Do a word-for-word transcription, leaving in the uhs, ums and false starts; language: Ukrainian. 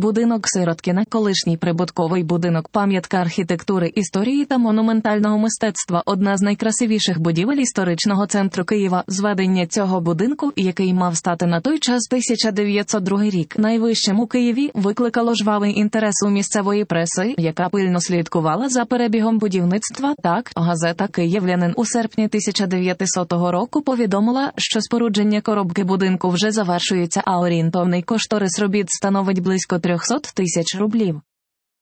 Будинок Сироткіна, колишній прибутковий будинок, пам'ятка архітектури, історії та монументального мистецтва, одна з найкрасивіших будівель історичного центру Києва. Зведення цього будинку, який мав стати на той час тисяча дев'ятсот другий рік найвищим у Києві, викликало жвавий інтерес у місцевої преси, яка пильно слідкувала за перебігом будівництва. Так, газета «Київлянин» у серпні тисяча дев'ятисотого року повідомила, що спорудження коробки будинку вже завершується, а орієнтовний кошторис робіт становить близько трьохсот тисяч рублів.